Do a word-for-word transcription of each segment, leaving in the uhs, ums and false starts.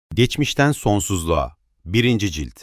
Geçmişten Sonsuzluğa birinci. Cilt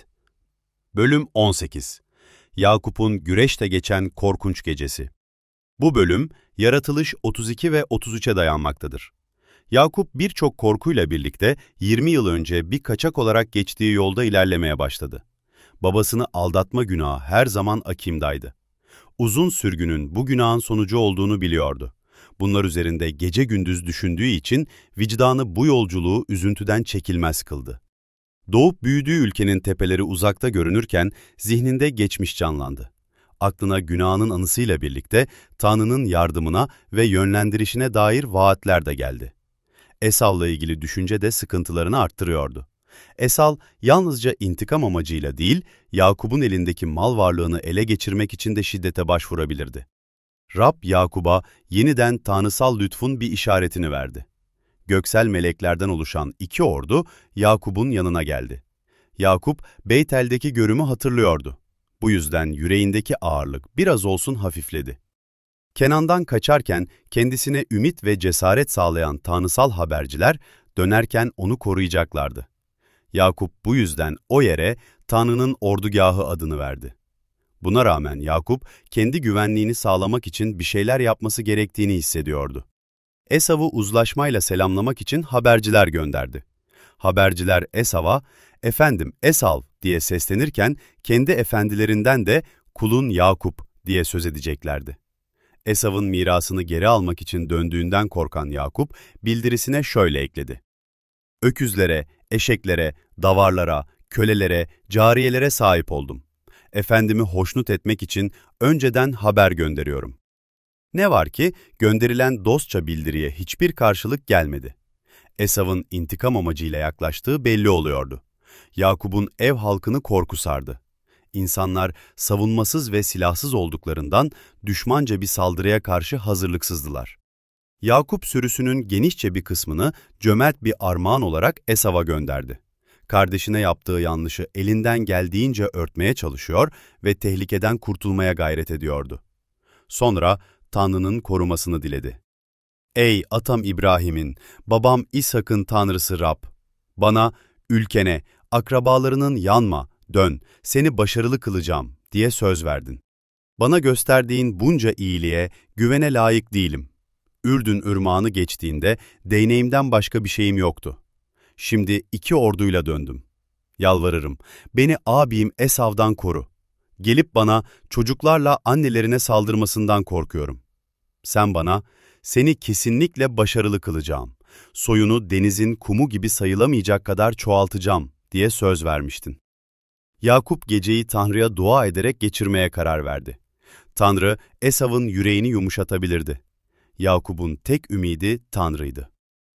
Bölüm on sekiz Yakup'un güreşte geçen korkunç gecesi. Bu bölüm, Yaratılış otuz iki ve otuz üçe dayanmaktadır. Yakup birçok korkuyla birlikte yirmi yıl önce bir kaçak olarak geçtiği yolda ilerlemeye başladı. Babasını aldatma günahı her zaman akimdaydı. Uzun sürgünün bu günahın sonucu olduğunu biliyordu. Bunlar üzerinde gece gündüz düşündüğü için vicdanı bu yolculuğu üzüntüden çekilmez kıldı. Doğup büyüdüğü ülkenin tepeleri uzakta görünürken zihninde geçmiş canlandı. Aklına günahının anısıyla birlikte Tanrı'nın yardımına ve yönlendirişine dair vaatler de geldi. Esav'la ilgili düşünce de sıkıntılarını arttırıyordu. Esav yalnızca intikam amacıyla değil, Yakup'un elindeki mal varlığını ele geçirmek için de şiddete başvurabilirdi. Rab Yakup'a yeniden tanrısal lütfun bir işaretini verdi. Göksel meleklerden oluşan iki ordu Yakup'un yanına geldi. Yakup, Beytel'deki görümü hatırlıyordu. Bu yüzden yüreğindeki ağırlık biraz olsun hafifledi. Kenan'dan kaçarken kendisine ümit ve cesaret sağlayan tanrısal haberciler dönerken onu koruyacaklardı. Yakup bu yüzden o yere Tanrı'nın ordugahı adını verdi. Buna rağmen Yakup, kendi güvenliğini sağlamak için bir şeyler yapması gerektiğini hissediyordu. Esav'ı uzlaşmayla selamlamak için haberciler gönderdi. Haberciler Esav'a, "Efendim Esav" diye seslenirken kendi efendilerinden de "Kulun Yakup" diye söz edeceklerdi. Esav'ın mirasını geri almak için döndüğünden korkan Yakup, bildirisine şöyle ekledi: "Öküzlere, eşeklere, davarlara, kölelere, cariyelere sahip oldum. Efendimi hoşnut etmek için önceden haber gönderiyorum." Ne var ki gönderilen dostça bildiriye hiçbir karşılık gelmedi. Esav'ın intikam amacıyla yaklaştığı belli oluyordu. Yakup'un ev halkını korku sardı. İnsanlar savunmasız ve silahsız olduklarından düşmanca bir saldırıya karşı hazırlıksızdılar. Yakup sürüsünün genişçe bir kısmını cömert bir armağan olarak Esav'a gönderdi. Kardeşine yaptığı yanlışı elinden geldiğince örtmeye çalışıyor ve tehlikeden kurtulmaya gayret ediyordu. Sonra Tanrı'nın korumasını diledi. "Ey atam İbrahim'in, babam İshak'ın Tanrısı Rab! Bana, ülkene, akrabalarının yanma, dön, seni başarılı kılacağım" diye söz verdin. Bana gösterdiğin bunca iyiliğe, güvene layık değilim. Ürdün ırmağını geçtiğinde değneğimden başka bir şeyim yoktu. Şimdi iki orduyla döndüm. Yalvarırım, beni abim Esav'dan koru. Gelip bana çocuklarla annelerine saldırmasından korkuyorum. Sen bana, seni kesinlikle başarılı kılacağım, soyunu denizin kumu gibi sayılamayacak kadar çoğaltacağım diye söz vermiştin. Yakup geceyi Tanrı'ya dua ederek geçirmeye karar verdi. Tanrı, Esav'ın yüreğini yumuşatabilirdi. Yakup'un tek ümidi Tanrı'ydı.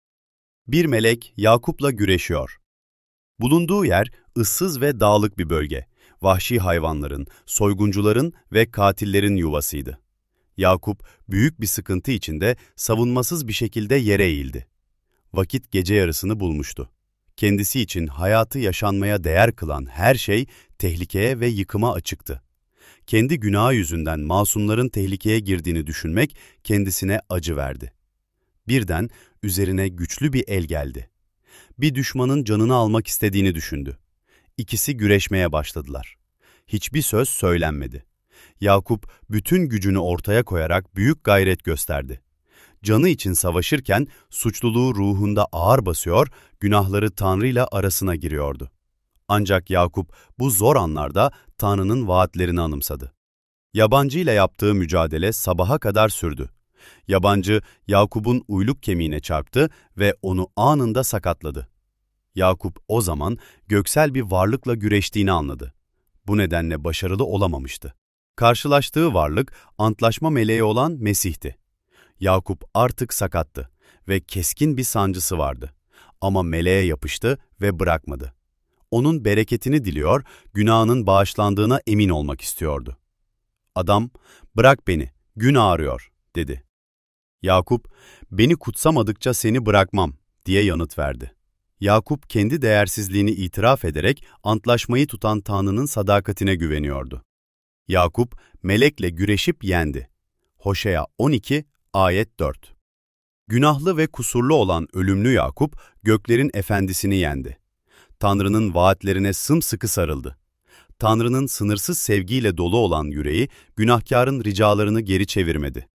Bir melek Yakup'la güreşiyor. Bulunduğu yer ıssız ve dağlık bir bölge. Vahşi hayvanların, soyguncuların ve katillerin yuvasıydı. Yakup büyük bir sıkıntı içinde savunmasız bir şekilde yere eğildi. Vakit gece yarısını bulmuştu. Kendisi için hayatı yaşanmaya değer kılan her şey tehlikeye ve yıkıma açıktı. Kendi günahı yüzünden masumların tehlikeye girdiğini düşünmek kendisine acı verdi. Birden üzerine güçlü bir el geldi. Bir düşmanın canını almak istediğini düşündü. İkisi güreşmeye başladılar. Hiçbir söz söylenmedi. Yakup bütün gücünü ortaya koyarak büyük gayret gösterdi. Canı için savaşırken suçluluğu ruhunda ağır basıyor, günahları Tanrı'yla arasına giriyordu. Ancak Yakup bu zor anlarda Tanrı'nın vaatlerini anımsadı. Yabancı ile yaptığı mücadele sabaha kadar sürdü. Yabancı Yakup'un uyluk kemiğine çarptı ve onu anında sakatladı. Yakup o zaman göksel bir varlıkla güreştiğini anladı. Bu nedenle başarılı olamamıştı. Karşılaştığı varlık antlaşma meleği olan Mesih'ti. Yakup artık sakattı ve keskin bir sancısı vardı. Ama meleğe yapıştı ve bırakmadı. Onun bereketini diliyor, günahının bağışlandığına emin olmak istiyordu. Adam, "Bırak beni, gün ağrıyor," dedi. Yakup, "Beni kutsamadıkça seni bırakmam," diye yanıt verdi. Yakup kendi değersizliğini itiraf ederek antlaşmayı tutan Tanrı'nın sadakatine güveniyordu. Yakup, melekle güreşip yendi. Hoşea on iki, ayet dört. Günahlı ve kusurlu olan ölümlü Yakup, göklerin efendisini yendi. Tanrı'nın vaatlerine sımsıkı sarıldı. Tanrı'nın sınırsız sevgiyle dolu olan yüreği, günahkarın ricalarını geri çevirmedi.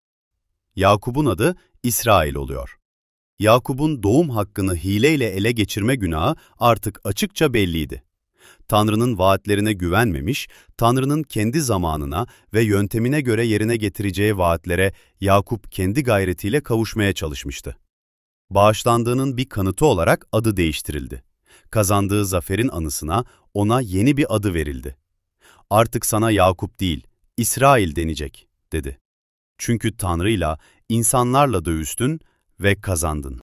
Yakup'un adı İsrail oluyor. Yakup'un doğum hakkını hileyle ele geçirme günahı artık açıkça belliydi. Tanrı'nın vaatlerine güvenmemiş, Tanrı'nın kendi zamanına ve yöntemine göre yerine getireceği vaatlere Yakup kendi gayretiyle kavuşmaya çalışmıştı. Bağışlandığının bir kanıtı olarak adı değiştirildi. Kazandığı zaferin anısına ona yeni bir adı verildi. Artık sana Yakup değil, İsrail denecek, dedi. Çünkü Tanrı'yla, insanlarla dövüştün ve kazandın.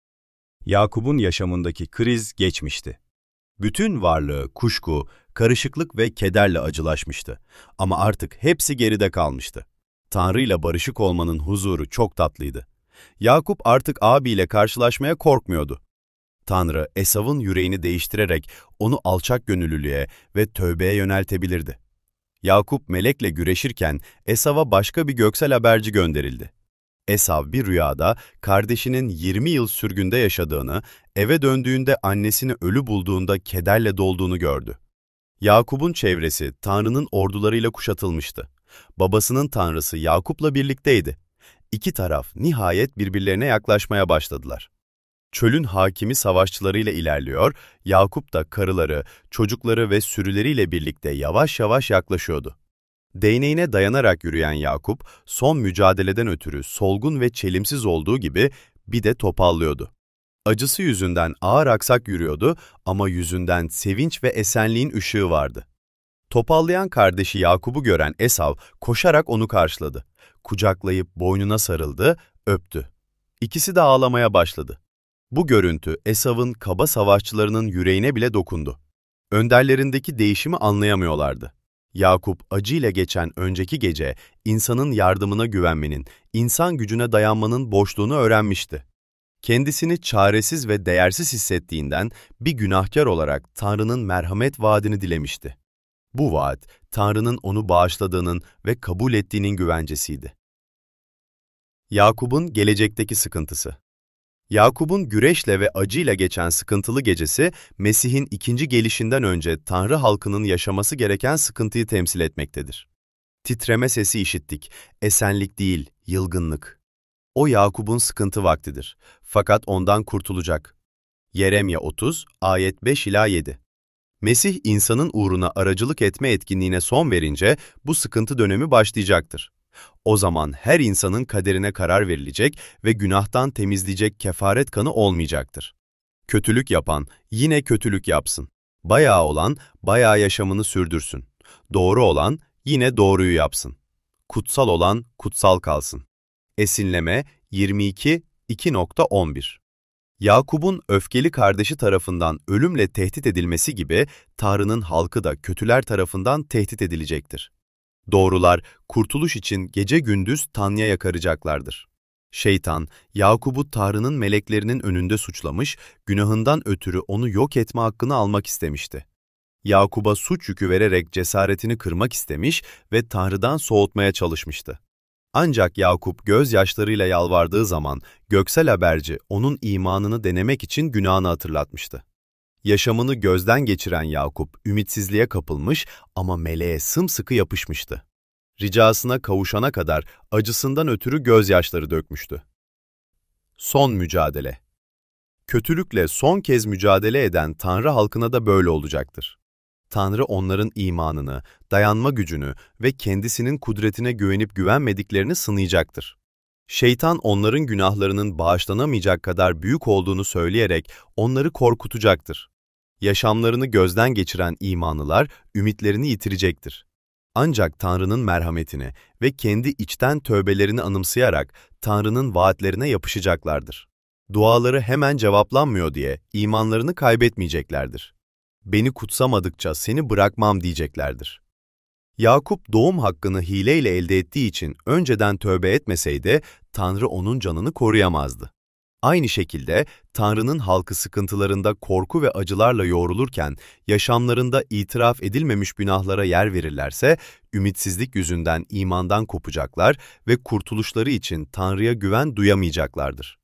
Yakup'un yaşamındaki kriz geçmişti. Bütün varlığı kuşku, karışıklık ve kederle acılaşmıştı. Ama artık hepsi geride kalmıştı. Tanrı'yla barışık olmanın huzuru çok tatlıydı. Yakup artık abiyle karşılaşmaya korkmuyordu. Tanrı, Esav'ın yüreğini değiştirerek onu alçak gönüllülüğe ve tövbeye yöneltebilirdi. Yakup melekle güreşirken Esav'a başka bir göksel haberci gönderildi. Esav bir rüyada kardeşinin yirmi yıl sürgünde yaşadığını, eve döndüğünde annesini ölü bulduğunda kederle dolduğunu gördü. Yakup'un çevresi Tanrı'nın ordularıyla kuşatılmıştı. Babasının Tanrısı Yakup'la birlikteydi. İki taraf nihayet birbirlerine yaklaşmaya başladılar. Çölün hakimi savaşçılarıyla ilerliyor, Yakup da karıları, çocukları ve sürüleriyle birlikte yavaş yavaş yaklaşıyordu. Değneğine dayanarak yürüyen Yakup, son mücadeleden ötürü solgun ve çelimsiz olduğu gibi bir de topallıyordu. Acısı yüzünden ağır aksak yürüyordu ama yüzünden sevinç ve esenliğin ışığı vardı. Topallayan kardeşi Yakup'u gören Esav koşarak onu karşıladı. Kucaklayıp boynuna sarıldı, öptü. İkisi de ağlamaya başladı. Bu görüntü Esav'ın kaba savaşçılarının yüreğine bile dokundu. Önderlerindeki değişimi anlayamıyorlardı. Yakup acıyla geçen önceki gece insanın yardımına güvenmenin, insan gücüne dayanmanın boşluğunu öğrenmişti. Kendisini çaresiz ve değersiz hissettiğinden bir günahkar olarak Tanrı'nın merhamet vaadini dilemişti. Bu vaat, Tanrı'nın onu bağışladığının ve kabul ettiğinin güvencesiydi. Yakup'un gelecekteki sıkıntısı. Yakup'un güreşle ve acıyla geçen sıkıntılı gecesi, Mesih'in ikinci gelişinden önce Tanrı halkının yaşaması gereken sıkıntıyı temsil etmektedir. Titreme sesi işittik, esenlik değil, yılgınlık. O Yakup'un sıkıntı vaktidir. Fakat ondan kurtulacak. Yeremye otuz, ayet beş ila yedi. Mesih insanın uğruna aracılık etme etkinliğine son verince bu sıkıntı dönemi başlayacaktır. O zaman her insanın kaderine karar verilecek ve günahtan temizleyecek kefaret kanı olmayacaktır. Kötülük yapan yine kötülük yapsın. Bayağı olan bayağı yaşamını sürdürsün. Doğru olan yine doğruyu yapsın. Kutsal olan kutsal kalsın. Esinleme yirmi iki iki on bir. Yakup'un öfkeli kardeşi tarafından ölümle tehdit edilmesi gibi Tanrı'nın halkı da kötüler tarafından tehdit edilecektir. Doğrular, kurtuluş için gece gündüz Tanrı'ya yakaracaklardır. Şeytan, Yakup'u Tanrı'nın meleklerinin önünde suçlamış, günahından ötürü onu yok etme hakkını almak istemişti. Yakup'a suç yükü vererek cesaretini kırmak istemiş ve Tanrı'dan soğutmaya çalışmıştı. Ancak Yakup gözyaşlarıyla yalvardığı zaman göksel haberci onun imanını denemek için günahını hatırlatmıştı. Yaşamını gözden geçiren Yakup ümitsizliğe kapılmış ama meleğe sımsıkı yapışmıştı. Ricasına kavuşana kadar acısından ötürü gözyaşları dökmüştü. Son mücadele. Kötülükle son kez mücadele eden Tanrı halkına da böyle olacaktır. Tanrı onların imanını, dayanma gücünü ve kendisinin kudretine güvenip güvenmediklerini sınayacaktır. Şeytan onların günahlarının bağışlanamayacak kadar büyük olduğunu söyleyerek onları korkutacaktır. Yaşamlarını gözden geçiren imanlılar ümitlerini yitirecektir. Ancak Tanrı'nın merhametini ve kendi içten tövbelerini anımsayarak Tanrı'nın vaatlerine yapışacaklardır. Duaları hemen cevaplanmıyor diye imanlarını kaybetmeyeceklerdir. Beni kutsamadıkça seni bırakmam diyeceklerdir. Yakup doğum hakkını hileyle elde ettiği için önceden tövbe etmeseydi Tanrı onun canını koruyamazdı. Aynı şekilde Tanrı'nın halkı sıkıntılarında korku ve acılarla yoğrulurken yaşamlarında itiraf edilmemiş günahlara yer verirlerse ümitsizlik yüzünden imandan kopacaklar ve kurtuluşları için Tanrı'ya güven duyamayacaklardır.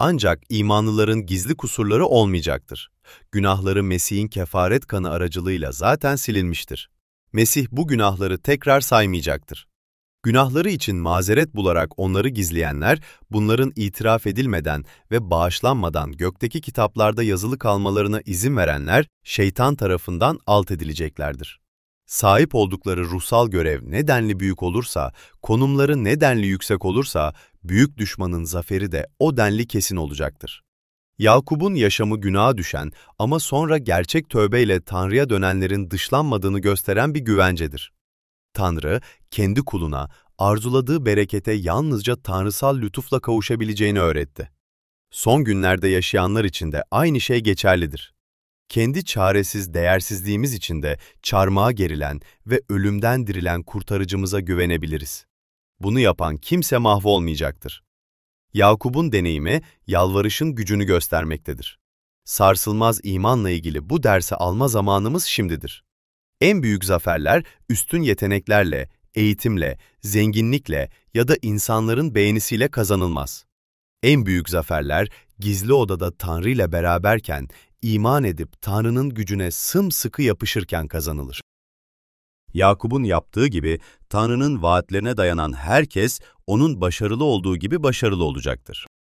Ancak imanlıların gizli kusurları olmayacaktır. Günahları Mesih'in kefaret kanı aracılığıyla zaten silinmiştir. Mesih bu günahları tekrar saymayacaktır. Günahları için mazeret bularak onları gizleyenler, bunların itiraf edilmeden ve bağışlanmadan gökteki kitaplarda yazılı kalmalarına izin verenler, şeytan tarafından alt edileceklerdir. Sahip oldukları ruhsal görev ne denli büyük olursa, konumları ne denli yüksek olursa, büyük düşmanın zaferi de o denli kesin olacaktır. Yakup'un yaşamı günaha düşen ama sonra gerçek tövbeyle Tanrı'ya dönenlerin dışlanmadığını gösteren bir güvencedir. Tanrı, kendi kuluna, arzuladığı berekete yalnızca tanrısal lütufla kavuşabileceğini öğretti. Son günlerde yaşayanlar için de aynı şey geçerlidir. Kendi çaresiz değersizliğimiz için de çarmıha gerilen ve ölümden dirilen kurtarıcımıza güvenebiliriz. Bunu yapan kimse mahvolmayacaktır. Yakup'un deneyimi, yalvarışın gücünü göstermektedir. Sarsılmaz imanla ilgili bu dersi alma zamanımız şimdidir. En büyük zaferler, üstün yeteneklerle, eğitimle, zenginlikle ya da insanların beğenisiyle kazanılmaz. En büyük zaferler, gizli odada Tanrı ile beraberken, iman edip Tanrı'nın gücüne sımsıkı yapışırken kazanılır. Yakup'un yaptığı gibi, Tanrı'nın vaatlerine dayanan herkes, onun başarılı olduğu gibi başarılı olacaktır.